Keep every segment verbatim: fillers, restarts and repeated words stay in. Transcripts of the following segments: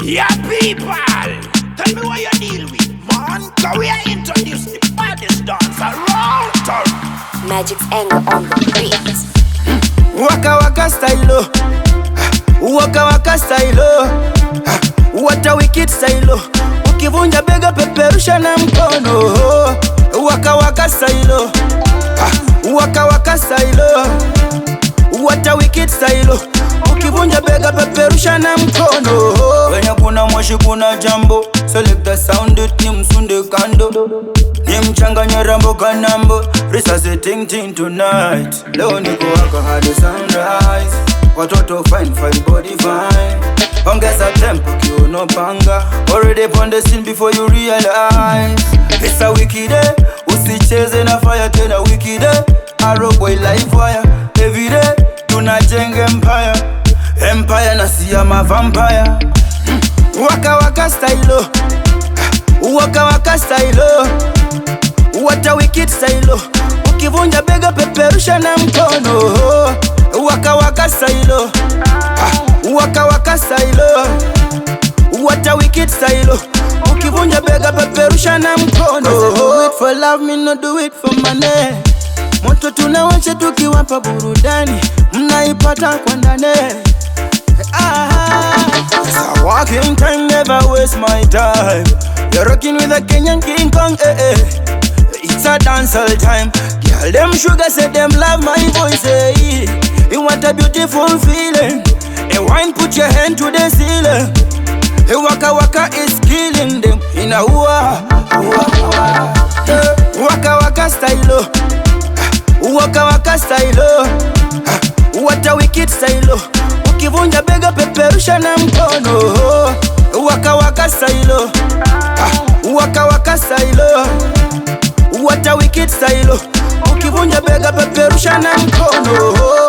Yeah, people, tell me what you deal with, man. Cause we are introduced the baddest dance around town. Magic's anger on the beat. Waka waka style, oh. Waka waka style, oh. What a wicked style, oh. Ukivunja bega peperusha na mkono, oh. Waka waka style, oh. Waka waka style, oh. What a wicked style, oh. Ukivunja bega peperusha na mkono, oh. Wenye kuna moshi kuna jambo, select the sound it ni msunde kando, ni mchanganya rambo kanambo, risasi ting ting tonight. Leo niko waka hadi sunrise, watoto fine fine body fine. Ongeza tempo kiuno panga, already on the scene before you realize. It's a wicked day, usicheze na fire tena wicked day. Arrow boy live wire, every day tunajenga empire. Empire na siya ma vampire. Waka waka style, oh. Waka waka style, oh. What a wicked style, oh. Ukivunja bega peperusha na mkono, oh. Waka waka style, oh. Waka waka style, oh. What a wicked style, oh. Ukivunja bega peperusha na mkono, oh. Do it for love, me no do it for money. Moto tunawasha tukiwapa burudani, mnaipata kwa ndani. Ah, it's a walking time, never waste my time. You're rocking with a Kenyan King Kong, eh eh. It's a dancehall time. Girl, them sugar say them love my voice, eh. You want a beautiful feeling. A wine, put your hand to the ceiling. A waka waka is killing them. In a wah, wah, wah. Waka waka style, oh. Waka waka style, oh. What a wicked style, oh. Ukivunja bega peperusha na mkono, oh. Waka waka style, oh. Waka waka style, oh. What a wicked style, oh. Ukivunja bega peperusha na mkono, oh.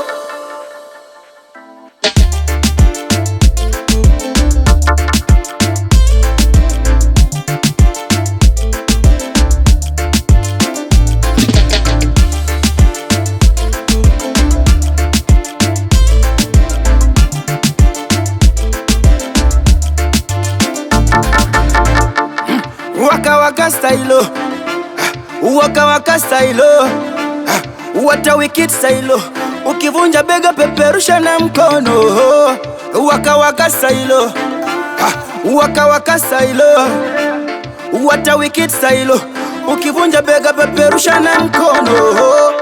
Waka waka style, oh. Waka waka style, oh. What a wicked style, oh. Ukivunja bega peperusha na mkono, oh. Waka waka style, oh. Waka waka style, oh. What a wicked style, oh. Ukivunja bega peperusha na mkono, oh.